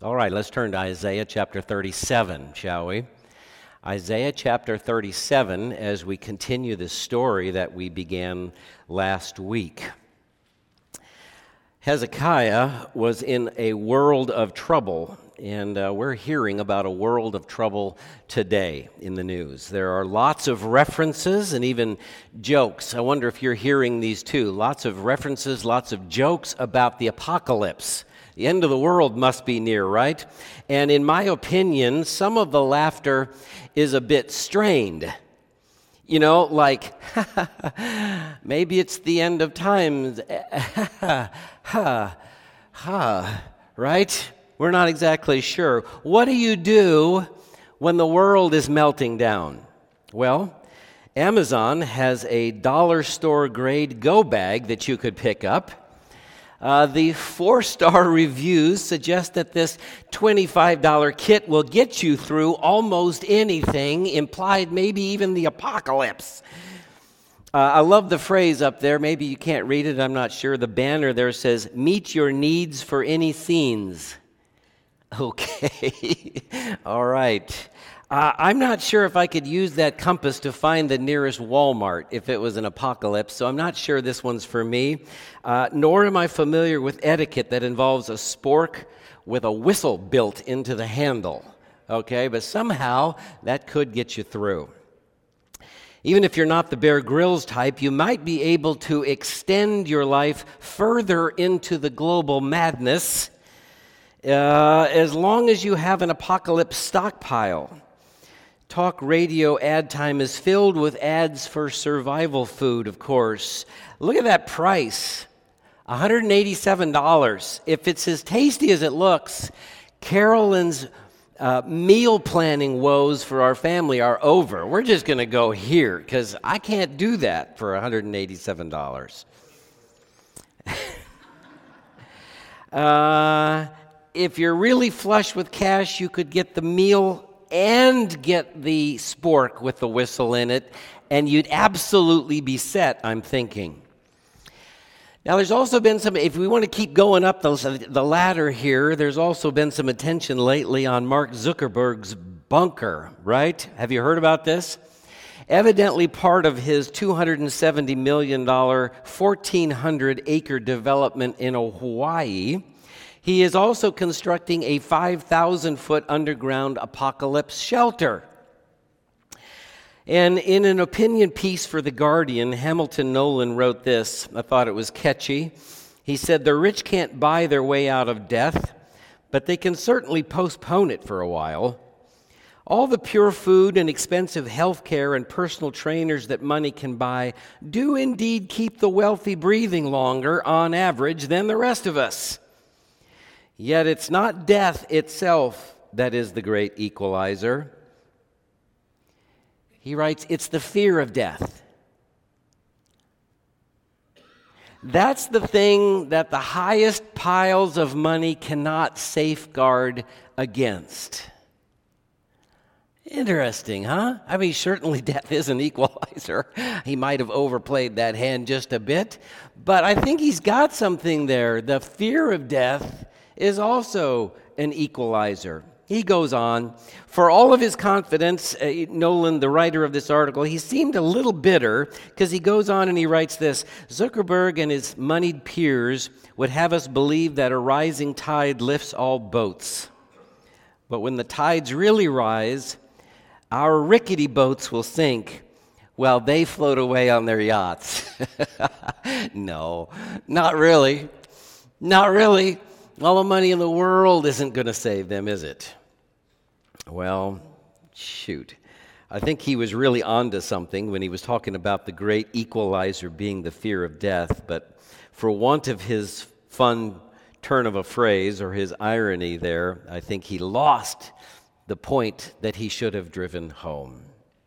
All right, let's turn to Isaiah chapter 37, shall we? Isaiah chapter 37, as we continue this story that we began last week. Hezekiah was in a world of trouble, and we're hearing about a world of trouble today in the news. There are lots of references and even jokes. I wonder if you're hearing these too. Lots of references, lots of jokes about the apocalypse. The end of the world must be near, right? And in my opinion, some of the laughter is a bit strained. You know, like, maybe it's the end of times. Right? We're not exactly sure. What do you do when the world is melting down? Well, Amazon has a dollar store grade go bag that you could pick up. The 4-star reviews suggest that this $25 kit will get you through almost anything, implied maybe even the apocalypse. I love the phrase up there. Maybe you can't read it, I'm not sure. The banner there says, "Meet your needs for any scenes." Okay, all right. I'm not sure if I could use that compass to find the nearest Walmart if it was an apocalypse, so I'm not sure this one's for me. Nor am I familiar with etiquette that involves a spork with a whistle built into the handle. Okay, but somehow that could get you through. Even if you're not the Bear Grylls type, you might be able to extend your life further into the global madness as long as you have an apocalypse stockpile. Talk radio ad time is filled with ads for survival food, of course. Look at that price, $187. If it's as tasty as it looks, Carolyn's meal planning woes for our family are over. We're just going to go here because I can't do that for $187. If you're really flush with cash, you could get the meal and get the spork with the whistle in it, and you'd absolutely be set, I'm thinking. Now, there's also been some, if we want to keep going up the ladder here, there's also been some attention lately on Mark Zuckerberg's bunker, right? Have you heard about this? Evidently part of his $270 million, 1,400-acre development in Hawaii, he is also constructing a 5,000-foot underground apocalypse shelter. And in an opinion piece for The Guardian, Hamilton Nolan wrote this. I thought it was catchy. He said, "The rich can't buy their way out of death, but they can certainly postpone it for a while. All the pure food and expensive health care and personal trainers that money can buy do indeed keep the wealthy breathing longer on average than the rest of us. Yet it's not death itself that is the great equalizer." He writes, "It's the fear of death. That's the thing that the highest piles of money cannot safeguard against." Interesting, huh? I mean, certainly death is an equalizer. He might have overplayed that hand just a bit, but I think he's got something there. The fear of death is also an equalizer. He goes on, for all of his confidence, Nolan, the writer of this article, he seemed a little bitter because he goes on and he writes this, "Zuckerberg and his moneyed peers would have us believe that a rising tide lifts all boats. But when the tides really rise, our rickety boats will sink while they float away on their yachts." No, not really. Not really. All the money in the world isn't going to save them, is it? Well, shoot. I think he was really onto something when he was talking about the great equalizer being the fear of death, but for want of his fun turn of a phrase or his irony there, I think he lost the point that he should have driven home.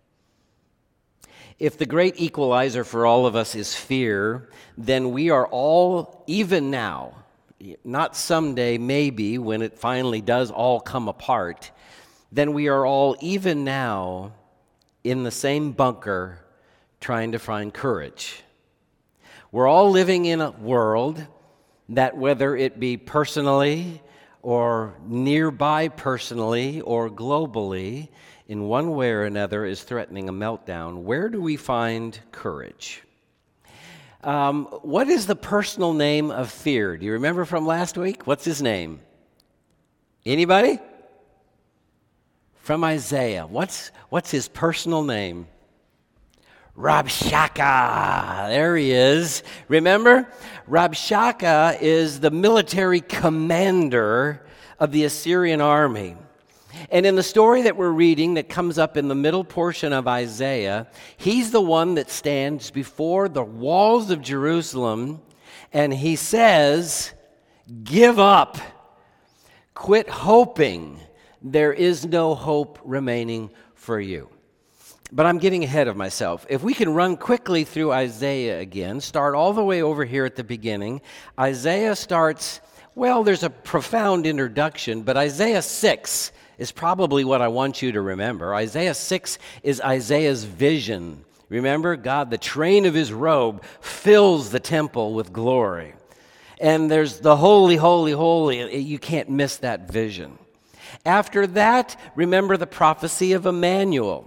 If the great equalizer for all of us is fear, then we are all, even now, not someday, maybe, when it finally does all come apart, then we are all, even now, in the same bunker trying to find courage. We're all living in a world that, whether it be personally or nearby personally or globally in one way or another is threatening a meltdown, where do we find courage? What is the personal name of fear? Do you remember from last week? What's his name? Anybody? From Isaiah. What's his personal name? Rabshakeh. There he is. Remember? Rabshakeh is the military commander of the Assyrian army. And in the story that we're reading that comes up in the middle portion of Isaiah, he's the one that stands before the walls of Jerusalem and he says, "Give up. Quit hoping. There is no hope remaining for you." But I'm getting ahead of myself. If we can run quickly through Isaiah again, start all the way over here at the beginning. Isaiah starts, well, there's a profound introduction, but Isaiah 6 is probably what I want you to remember. Isaiah 6 is Isaiah's vision. Remember, God, the train of his robe fills the temple with glory. And there's the holy, holy, holy. You can't miss that vision. After that, remember the prophecy of Emmanuel,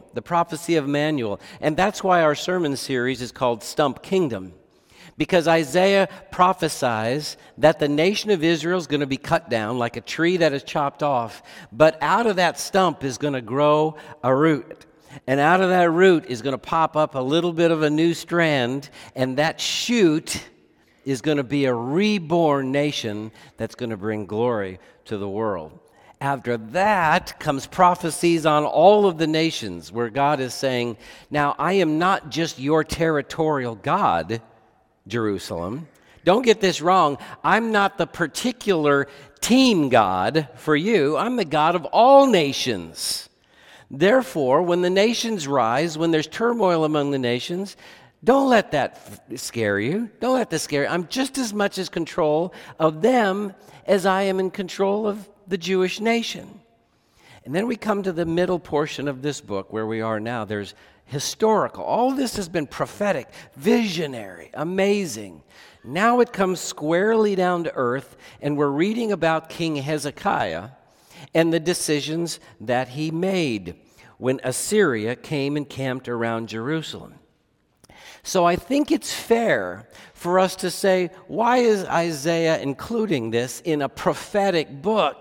And that's why our sermon series is called Stump Kingdom. Because Isaiah prophesies that the nation of Israel is going to be cut down like a tree that is chopped off, but out of that stump is going to grow a root. And out of that root is going to pop up a little bit of a new strand, and that shoot is going to be a reborn nation that's going to bring glory to the world. After that comes prophecies on all of the nations where God is saying, now I am not just your territorial God, Jerusalem. Don't get this wrong. I'm not the particular team God for you. I'm the God of all nations. Therefore, when the nations rise, when there's turmoil among the nations, don't let that scare you. Don't let that scare you. I'm just as much in control of them as I am in control of the Jewish nation. And then we come to the middle portion of this book where we are now. There's historical. All this has been prophetic, visionary, amazing. Now it comes squarely down to earth, and we're reading about King Hezekiah and the decisions that he made when Assyria came and camped around Jerusalem. So I think it's fair for us to say, why is Isaiah including this in a prophetic book?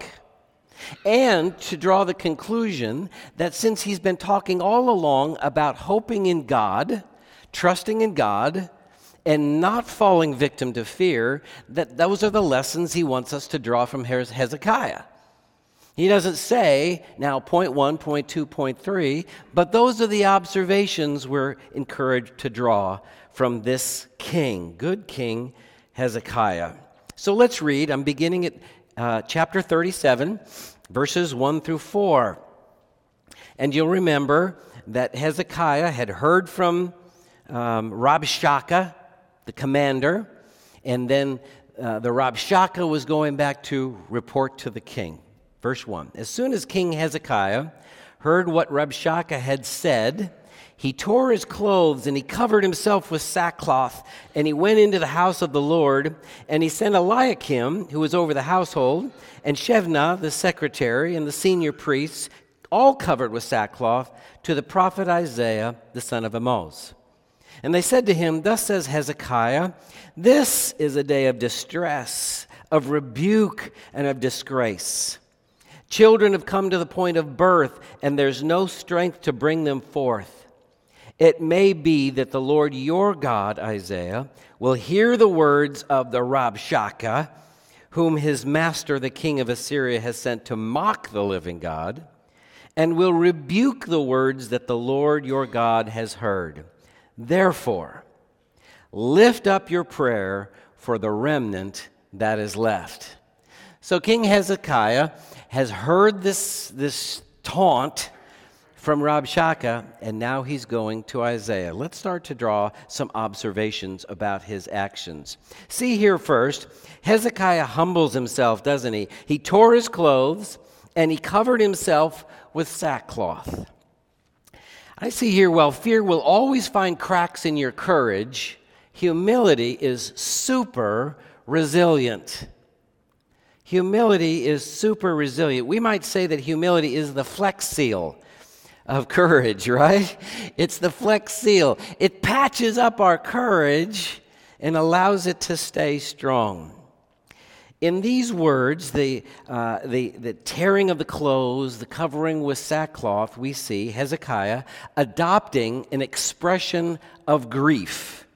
And to draw the conclusion that since he's been talking all along about hoping in God, trusting in God, and not falling victim to fear, that those are the lessons he wants us to draw from Hezekiah. He doesn't say, now, point 1, point 2, point 3, but those are the observations we're encouraged to draw from this king, good King Hezekiah. So let's read. I'm beginning at chapter 37, verses 1 through 4. And you'll remember that Hezekiah had heard from Rabshakeh, the commander, and then the Rabshakeh was going back to report to the king. Verse 1, as soon as King Hezekiah heard what Rabshakeh had said, he tore his clothes and he covered himself with sackcloth, and he went into the house of the Lord, and he sent Eliakim, who was over the household, and Shebna, the secretary, and the senior priests, all covered with sackcloth, to the prophet Isaiah, the son of Amoz. And they said to him, thus says Hezekiah, this is a day of distress, of rebuke, and of disgrace. Children have come to the point of birth, and there's no strength to bring them forth. It may be that the Lord your God, Isaiah, will hear the words of the Rabshakeh, whom his master, the king of Assyria, has sent to mock the living God, and will rebuke the words that the Lord your God has heard. Therefore, lift up your prayer for the remnant that is left. So King Hezekiah has heard this taunt from Rabshakeh, and now he's going to Isaiah. Let's start to draw some observations about his actions. See here first, Hezekiah humbles himself, doesn't he? He tore his clothes, and he covered himself with sackcloth. I see here, while fear will always find cracks in your courage, humility is super resilient. Humility is super resilient. We might say that humility is the Flex Seal of courage, right? It's the Flex Seal. It patches up our courage and allows it to stay strong. In these words, the tearing of the clothes, the covering with sackcloth, we see Hezekiah adopting an expression of grief.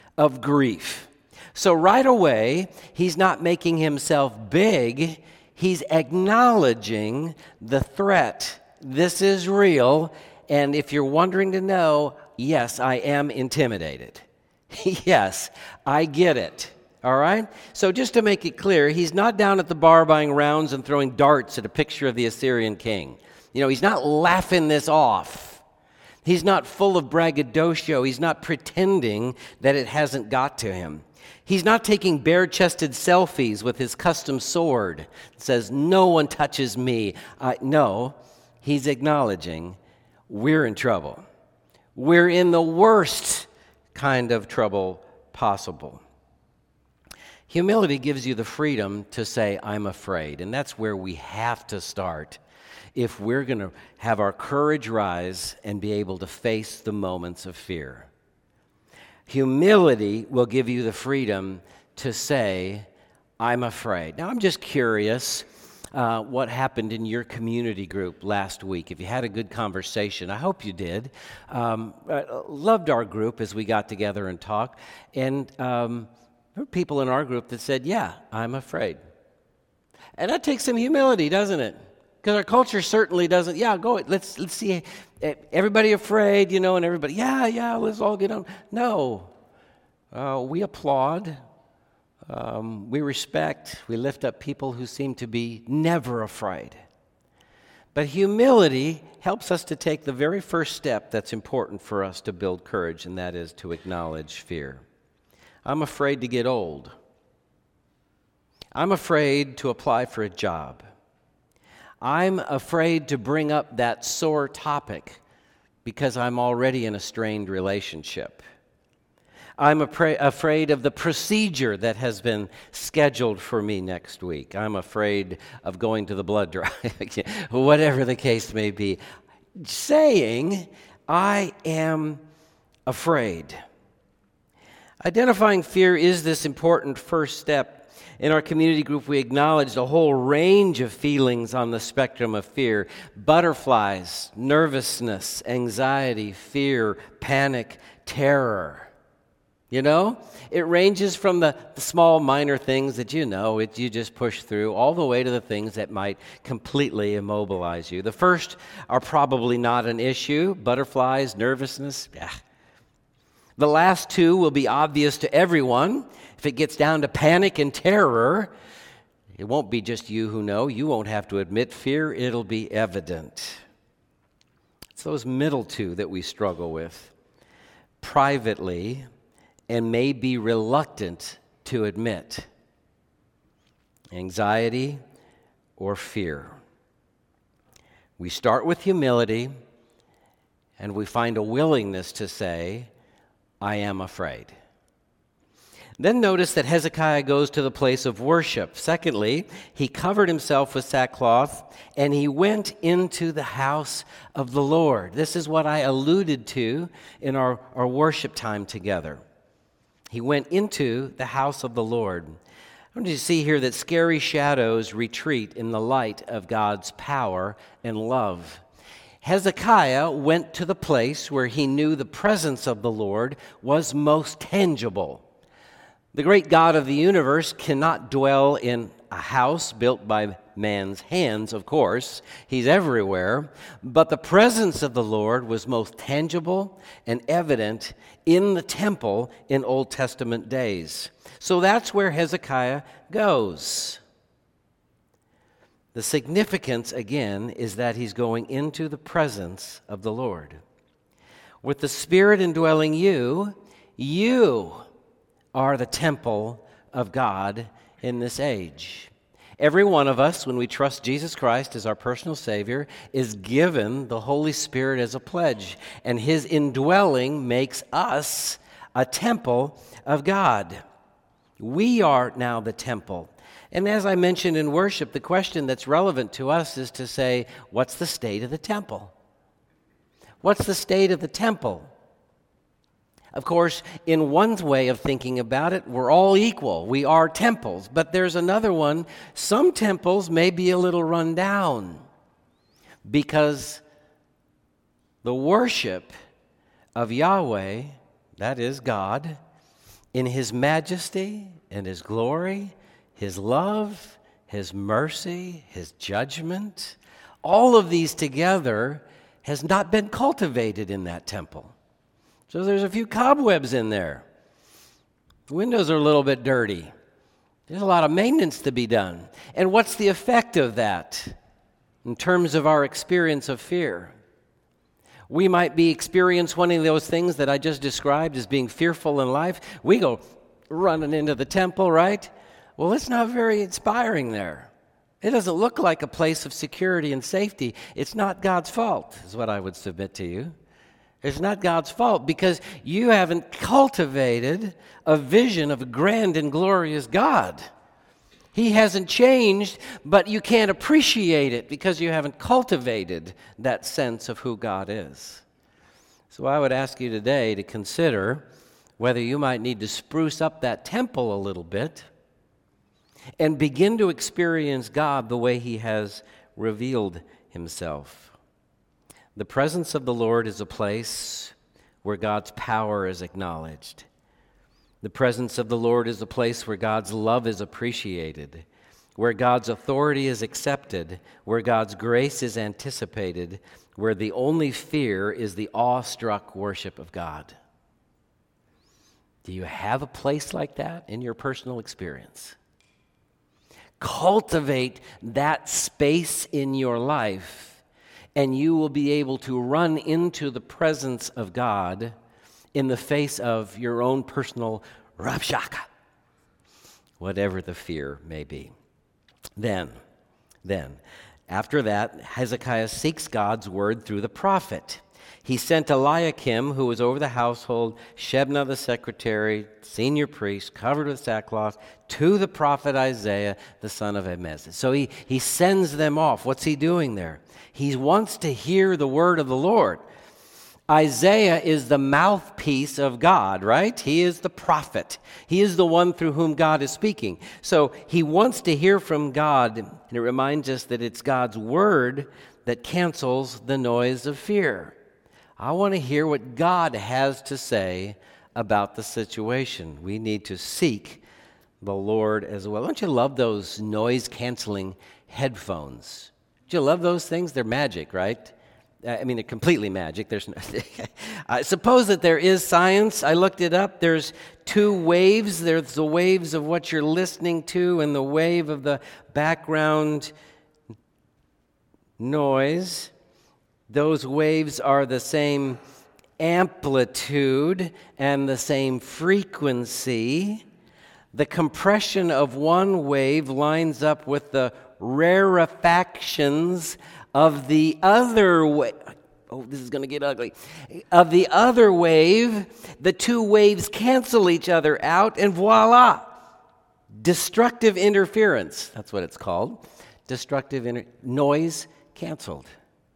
So right away, he's not making himself big, he's acknowledging the threat. This is real, and if you're wondering to know, yes, I am intimidated. Yes, I get it. All right? So just to make it clear, he's not down at the bar buying rounds and throwing darts at a picture of the Assyrian king. He's not laughing this off. He's not full of braggadocio. He's not pretending that it hasn't got to him. He's not taking bare-chested selfies with his custom sword. It says, no one touches me. No, he's acknowledging we're in trouble. We're in the worst kind of trouble possible. Humility gives you the freedom to say, I'm afraid. And that's where we have to start if we're going to have our courage rise and be able to face the moments of fear. Humility will give you the freedom to say, I'm afraid. Now, I'm just curious what happened in your community group last week. If you had a good conversation, I hope you did. I loved our group as we got together and talked. And there were people in our group that said, yeah, I'm afraid. And that takes some humility, doesn't it? Because our culture certainly doesn't. Yeah, go. Let's see. Everybody afraid, and everybody. Yeah. Let's all get on. No, we applaud. We respect. We lift up people who seem to be never afraid. But humility helps us to take the very first step that's important for us to build courage, and that is to acknowledge fear. I'm afraid to get old. I'm afraid to apply for a job. I'm afraid to bring up that sore topic because I'm already in a strained relationship. I'm afraid of the procedure that has been scheduled for me next week. I'm afraid of going to the blood drive, whatever the case may be. Saying, I am afraid. Identifying fear is this important first step. In our community group, we acknowledged a whole range of feelings on the spectrum of fear. Butterflies, nervousness, anxiety, fear, panic, terror. It ranges from the small minor things that you just push through, all the way to the things that might completely immobilize you. The first are probably not an issue. Butterflies, nervousness, The last two will be obvious to everyone. If it gets down to panic and terror, it won't be just you who know. You won't have to admit fear. It'll be evident. It's those middle two that we struggle with privately and may be reluctant to admit. Anxiety or fear. We start with humility and we find a willingness to say, I am afraid. Then notice that Hezekiah goes to the place of worship. Secondly, he covered himself with sackcloth and he went into the house of the Lord. This is what I alluded to in our worship time together. He went into the house of the Lord. I want you to see here that scary shadows retreat in the light of God's power and love. Hezekiah went to the place where he knew the presence of the Lord was most tangible. The great God of the universe cannot dwell in a house built by man's hands, of course. He's everywhere. But the presence of the Lord was most tangible and evident in the temple in Old Testament days. So that's where Hezekiah goes. The significance, again, is that he's going into the presence of the Lord. With the Spirit indwelling you, you are the temple of God in this age. Every one of us, when we trust Jesus Christ as our personal Savior, is given the Holy Spirit as a pledge, and His indwelling makes us a temple of God. We are now the temple. And as I mentioned in worship, the question that's relevant to us is to say, what's the state of the temple? What's the state of the temple? Of course, in one way of thinking about it, we're all equal. We are temples. But there's another one. Some temples may be a little run down because the worship of Yahweh, that is God, in His majesty and His glory, His love, His mercy, His judgment, all of these together has not been cultivated in that temple. So there's a few cobwebs in there. The windows are a little bit dirty. There's a lot of maintenance to be done. And what's the effect of that in terms of our experience of fear? We might be experiencing one of those things that I just described as being fearful in life. We go running into the temple, right? Well, it's not very inspiring there. It doesn't look like a place of security and safety. It's not God's fault, is what I would submit to you. It's not God's fault because you haven't cultivated a vision of a grand and glorious God. He hasn't changed, but you can't appreciate it because you haven't cultivated that sense of who God is. So I would ask you today to consider whether you might need to spruce up that temple a little bit and begin to experience God the way He has revealed Himself. The presence of the Lord is a place where God's power is acknowledged. The presence of the Lord is a place where God's love is appreciated, where God's authority is accepted, where God's grace is anticipated, where the only fear is the awestruck worship of God. Do you have a place like that in your personal experience? Cultivate that space in your life, and you will be able to run into the presence of God in the face of your own personal rabshaka, whatever the fear may be. Then, after that, Hezekiah seeks God's word through the prophet. He sent Eliakim, who was over the household, Shebna the secretary, senior priest, covered with sackcloth, to the prophet Isaiah, the son of Amoz. So he sends them off. What's he doing there? He wants to hear the word of the Lord. Isaiah is the mouthpiece of God, right? He is the prophet. He is the one through whom God is speaking. So he wants to hear from God, and it reminds us that it's God's word that cancels the noise of fear. I want to hear what God has to say about the situation. We need to seek the Lord as well. Don't you love those noise-canceling headphones? Do you love those things? They're magic, right? I mean, they're completely magic. There's no, I suppose that there is science. I looked it up. There's two waves. There's the waves of what you're listening to and the wave of the background noise. Those waves are the same amplitude and the same frequency. The compression of one wave lines up with the rarefactions of the other wave. Oh, this is going to get ugly. Of the other wave, the two waves cancel each other out, and voila! Destructive interference. That's what it's called. Noise canceled.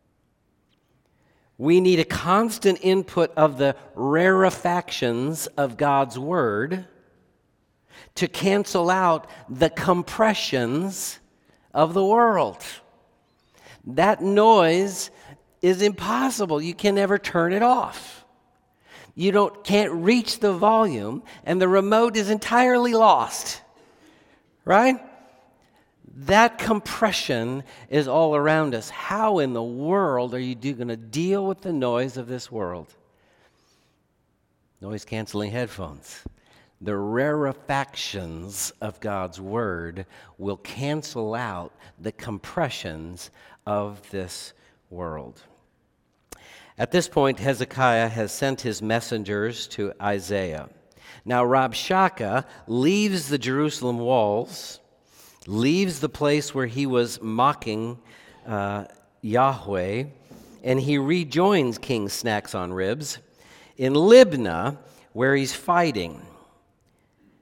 We need a constant input of the rarefactions of God's Word to cancel out the compressions of the world. That noise is impossible. You can never turn it off. You can't reach the volume, and the remote is entirely lost. Right? That compression is all around us. How in the world are you going to deal with the noise of this world? Noise-canceling headphones. The rarefactions of God's Word will cancel out the compressions of this world. At this point, Hezekiah has sent his messengers to Isaiah. Now, Rabshakeh leaves the Jerusalem walls, leaves the place where he was mocking Yahweh, and he rejoins King Snacks on Ribs in Libnah, where he's fighting.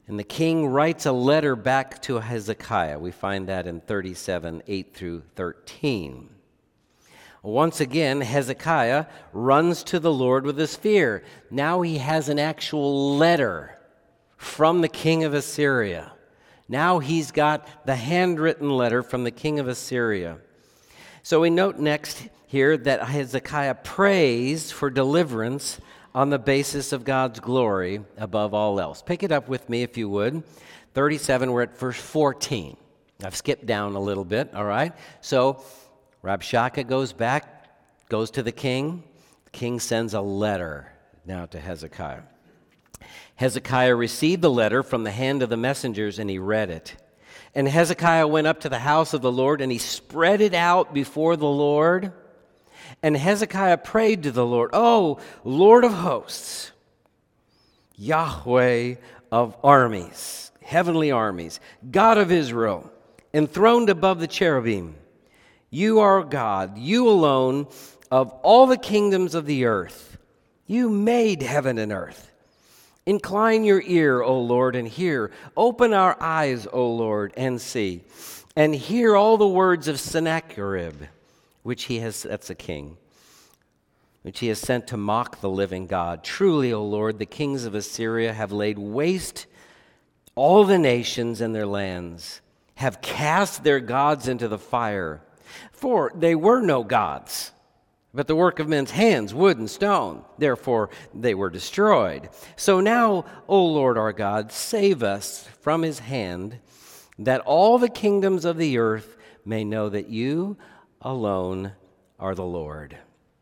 And the king writes a letter back to Hezekiah. We find that in 37, 8 through 13. Once again, Hezekiah runs to the Lord with his fear. Now he has an actual letter from the king of Assyria. Now he's got the handwritten letter from the king of Assyria. So we note next here that Hezekiah prays for deliverance on the basis of God's glory above all else. Pick it up with me if you would. 37, we're at verse 14. I've skipped down a little bit, all right? So Rabshakeh goes to the king. The king sends a letter now to Hezekiah. Hezekiah received the letter from the hand of the messengers, and he read it. And Hezekiah went up to the house of the Lord, and he spread it out before the Lord. And Hezekiah prayed to the Lord, "O Lord of hosts, Yahweh of armies, heavenly armies, God of Israel, enthroned above the cherubim, you are God, you alone of all the kingdoms of the earth. You made heaven and earth. Incline your ear, O Lord, and hear. Open our eyes, O Lord, and see. And hear all the words of Sennacherib, which he has," that's a king, "which he has sent to mock the living God. Truly, O Lord, the kings of Assyria have laid waste all the nations and their lands, have cast their gods into the fire. For they were no gods, but the work of men's hands, wood and stone. Therefore they were destroyed. So now, O Lord our God, save us from his hand, that all the kingdoms of the earth may know that you alone are the Lord."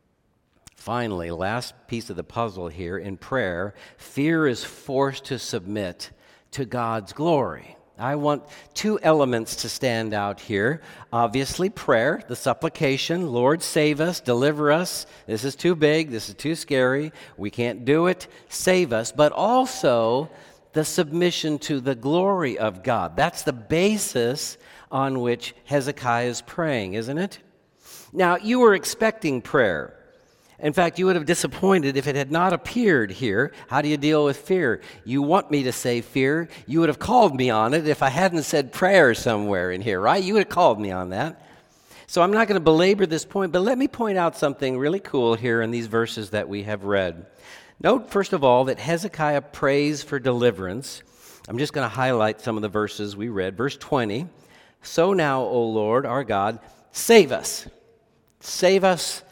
Finally, last piece of the puzzle here in prayer, fear is forced to submit to God's glory. I want two elements to stand out here. Obviously, prayer, the supplication, Lord, save us, deliver us. This is too big, this is too scary, we can't do it, save us. But also the submission to the glory of God. That's the basis on which Hezekiah is praying, isn't it? Now, you were expecting prayer. In fact, you would have disappointed if it had not appeared here. How do you deal with fear? You want me to say fear. You would have called me on it if I hadn't said prayer somewhere in here, right? You would have called me on that. So I'm not going to belabor this point, but let me point out something really cool here in these verses that we have read. Note, first of all, that Hezekiah prays for deliverance. I'm just going to highlight some of the verses we read. Verse 20, "So now, O Lord, our God, save us. Save us.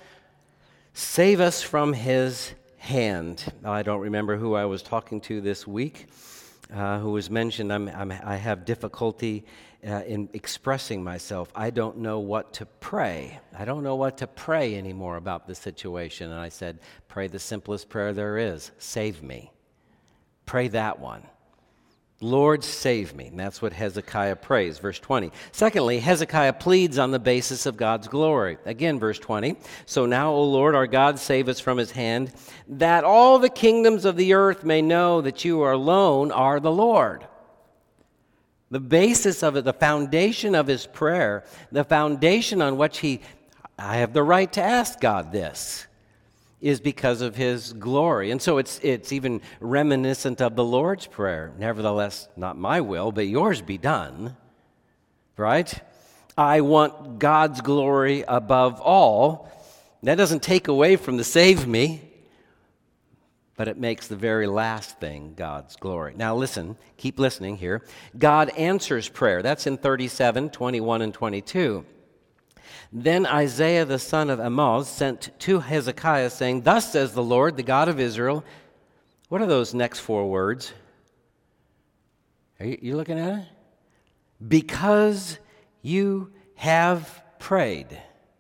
Save us from his hand." I don't remember who I was talking to this week who was mentioned, I have difficulty in expressing myself. I don't know what to pray. I don't know what to pray anymore about the situation. And I said, pray the simplest prayer there is. Save me. Pray that one. Lord, save me. And that's what Hezekiah prays, verse 20. Secondly, Hezekiah pleads on the basis of God's glory. Again, verse 20. "So now, O Lord, our God, save us from his hand, that all the kingdoms of the earth may know that you alone are the Lord." The basis of it, the foundation of his prayer, the foundation on which I have the right to ask God this, is because of his glory. And so it's even reminiscent of the Lord's Prayer. "Nevertheless, not my will, but yours be done." Right? I want God's glory above all. That doesn't take away from the save me, but it makes the very last thing God's glory. Now listen, keep listening here. God answers prayer. That's in 37, 21, and 22. "Then Isaiah the son of Amoz sent to Hezekiah, saying, Thus says the Lord, the God of Israel." What are those next four words? Are you looking at it? "Because you have prayed."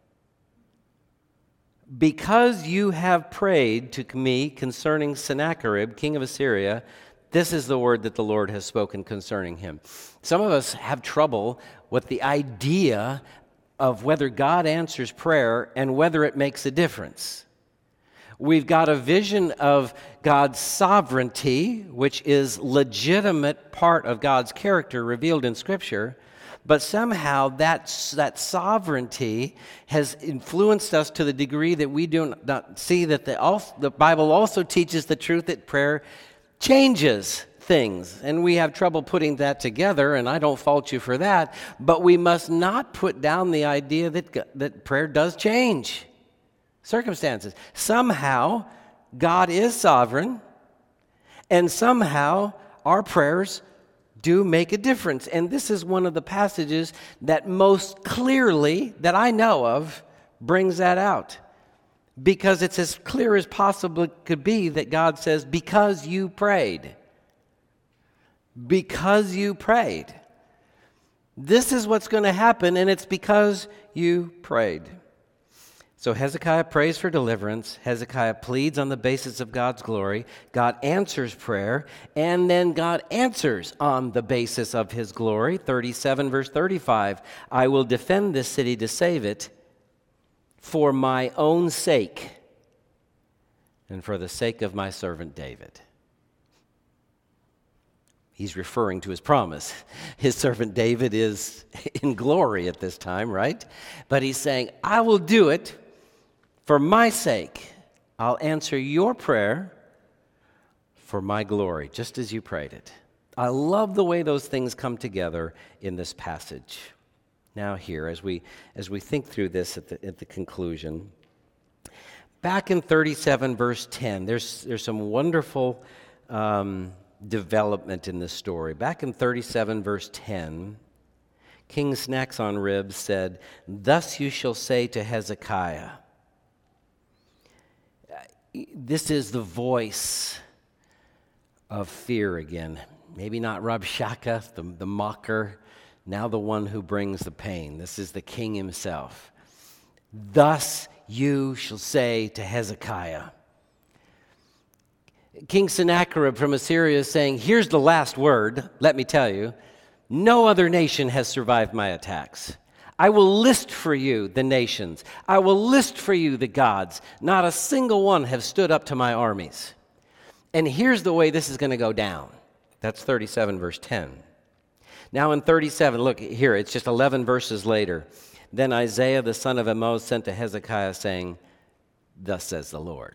"Because you have prayed to me concerning Sennacherib, king of Assyria, this is the word that the Lord has spoken concerning him." Some of us have trouble with the idea of whether God answers prayer and whether it makes a difference. We've got a vision of God's sovereignty, which is legitimate part of God's character revealed in Scripture, but somehow that sovereignty has influenced us to the degree that we do not see that the Bible also teaches the truth that prayer changes things, and we have trouble putting that together, and I don't fault you for that, but we must not put down the idea that prayer does change circumstances. Somehow, God is sovereign, and somehow our prayers do make a difference. And this is one of the passages that most clearly, that I know of, brings that out. Because it's as clear as possible could be that God says, because you prayed. Because you prayed. This is what's going to happen, and it's because you prayed. So Hezekiah prays for deliverance. Hezekiah pleads on the basis of God's glory. God answers prayer, and then God answers on the basis of his glory. 37 verse 35, I will defend this city to save it for my own sake and for the sake of my servant David. He's referring to his promise. His servant David is in glory at this time, right? But he's saying, I will do it for my sake. I'll answer your prayer for my glory, just as you prayed it. I love the way those things come together in this passage. Now here, as we think through this at the conclusion, back in 37 verse 10, there's some wonderful development in this story. Back in 37 verse 10, King Sennacherib said, thus you shall say to Hezekiah. This is the voice of fear again. Maybe not Rabshakeh, the mocker, now the one who brings the pain. This is the king himself. Thus you shall say to Hezekiah. King Sennacherib from Assyria is saying, here's the last word, let me tell you. No other nation has survived my attacks. I will list for you the nations. I will list for you the gods. Not a single one have stood up to my armies. And here's the way this is going to go down. That's 37 verse 10. Now in 37, look here, it's just 11 verses later. Then Isaiah the son of Amoz sent to Hezekiah saying, thus says the Lord.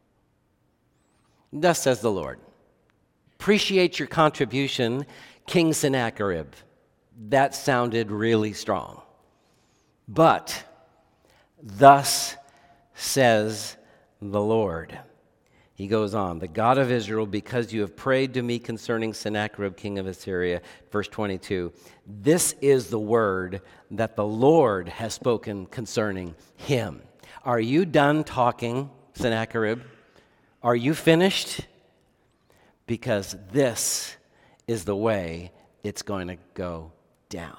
Thus says the Lord. Appreciate your contribution, King Sennacherib. That sounded really strong. But, thus says the Lord. He goes on, the God of Israel, because you have prayed to me concerning Sennacherib, king of Assyria, verse 22, this is the word that the Lord has spoken concerning him. Are you done talking, Sennacherib? Are you finished? Because this is the way it's going to go down.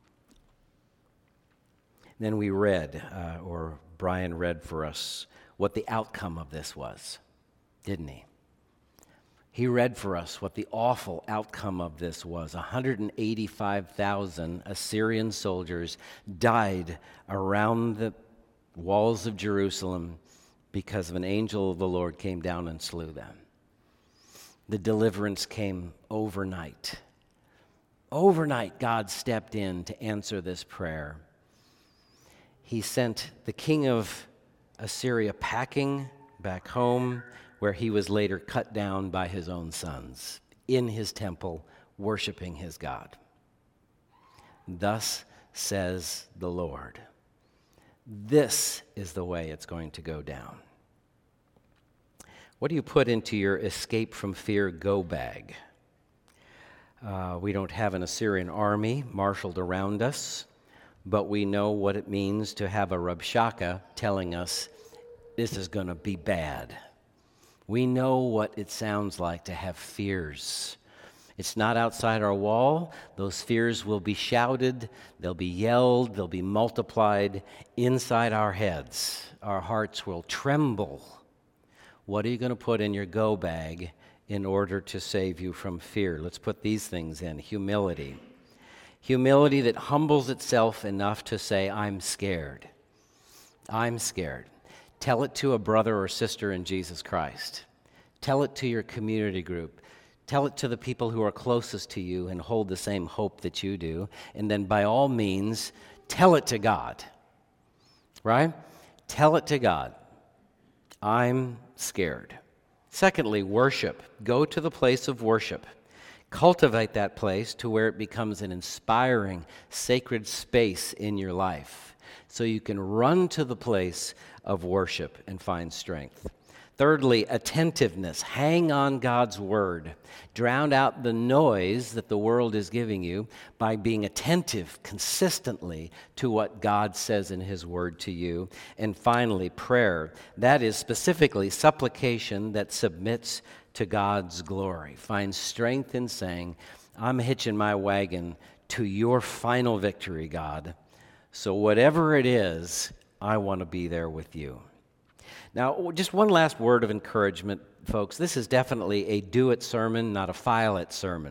Then we read, or Brian read for us, what the outcome of this was, didn't he? He read for us what the awful outcome of this was. 185,000 Assyrian soldiers died around the walls of Jerusalem because of an angel of the Lord came down and slew them. The deliverance came overnight. Overnight, God stepped in to answer this prayer. He sent the king of Assyria packing back home, where he was later cut down by his own sons in his temple, worshiping his God. Thus says the Lord. This is the way it's going to go down. What do you put into your escape from fear go bag? We don't have an Assyrian army marshaled around us, but we know what it means to have a Rabshakeh telling us this is going to be bad. We know what it sounds like to have fears. It's not outside our wall. Those fears will be shouted, they'll be yelled, they'll be multiplied inside our heads. Our hearts will tremble. What are you going to put in your go bag in order to save you from fear? Let's put these things in. Humility. Humility that humbles itself enough to say, I'm scared. I'm scared. Tell it to a brother or sister in Jesus Christ. Tell it to your community group. Tell it to the people who are closest to you and hold the same hope that you do. And then by all means, tell it to God. Right? Tell it to God. I'm scared. Secondly, worship. Go to the place of worship. cultivate that place to where it becomes an inspiring, sacred space in your life so you can run to the place of worship and find strength. Thirdly, attentiveness. Hang on God's word. Drown out the noise that the world is giving you by being attentive consistently to what God says in his word to you. And finally, prayer. That is specifically supplication that submits to God's glory. Find strength in saying, I'm hitching my wagon to your final victory, God. So whatever it is, I want to be there with you. Now, just one last word of encouragement, folks. This is definitely a do-it sermon, not a file-it sermon.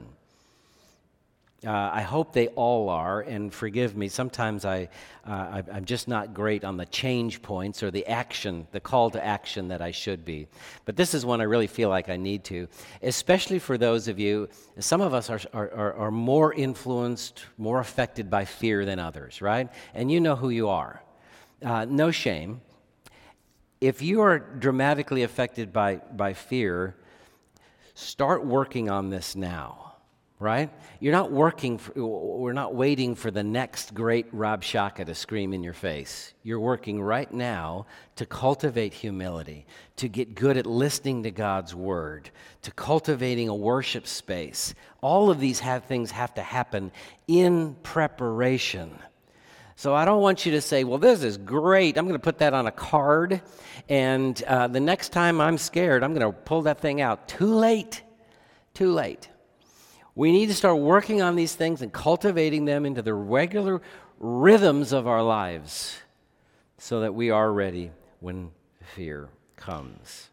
I hope they all are, and forgive me, sometimes I'm just not great on the change points or the action, the call to action that I should be. But this is one I really feel like I need to, especially for those of you, some of us are more influenced, more affected by fear than others, right? And you know who you are. No shame. If you are dramatically affected by fear, start working on this now, right? We're not waiting for the next great Rob Shaka to scream in your face. You're working right now to cultivate humility, to get good at listening to God's word, to cultivating a worship space. All of these things have to happen in preparation. So I don't want you to say, well, this is great. I'm going to put that on a card, and the next time I'm scared, I'm going to pull that thing out. Too late. Too late. We need to start working on these things and cultivating them into the regular rhythms of our lives so that we are ready when fear comes.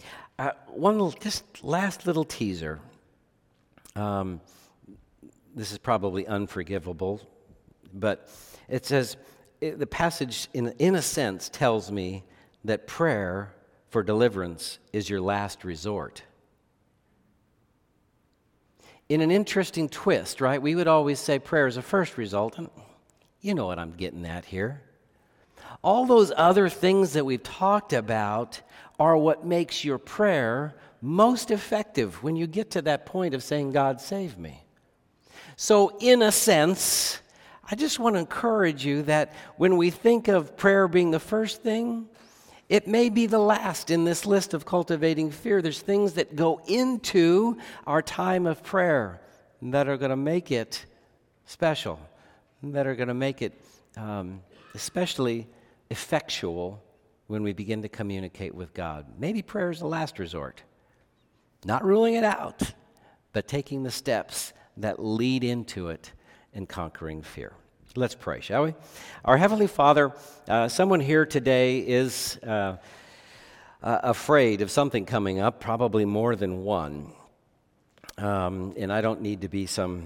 Just last little teaser. This is probably unforgivable, but it says, the passage, in a sense, tells me that prayer for deliverance is your last resort. In an interesting twist, right? We would always say prayer is a first result, and you know what I'm getting at here. All those other things that we've talked about are what makes your prayer most effective when you get to that point of saying, God, save me. So, in a sense, I just want to encourage you that when we think of prayer being the first thing, it may be the last in this list of cultivating fear. There's things that go into our time of prayer that are going to make it special, that are going to make it especially effectual when we begin to communicate with God. Maybe prayer is the last resort. Not ruling it out, but taking the steps that lead into it and conquering fear. Let's pray, shall we? Our Heavenly Father, someone here today is afraid of something coming up, probably more than one. And I don't need to be some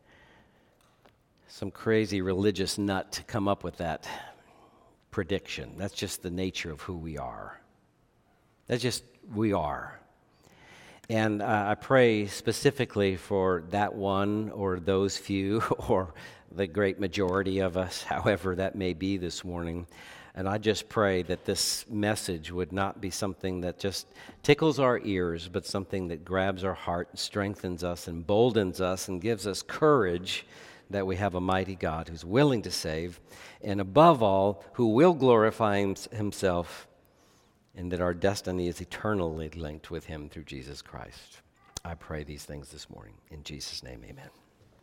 crazy religious nut to come up with that prediction. That's just the nature of who we are. That's just we are. And I pray specifically for that one or those few or the great majority of us, however that may be this morning. And I just pray that this message would not be something that just tickles our ears, but something that grabs our heart and strengthens us, emboldens us, and gives us courage that we have a mighty God who's willing to save, and above all, who will glorify himself, and that our destiny is eternally linked with him through Jesus Christ. I pray these things this morning. In Jesus' name, amen.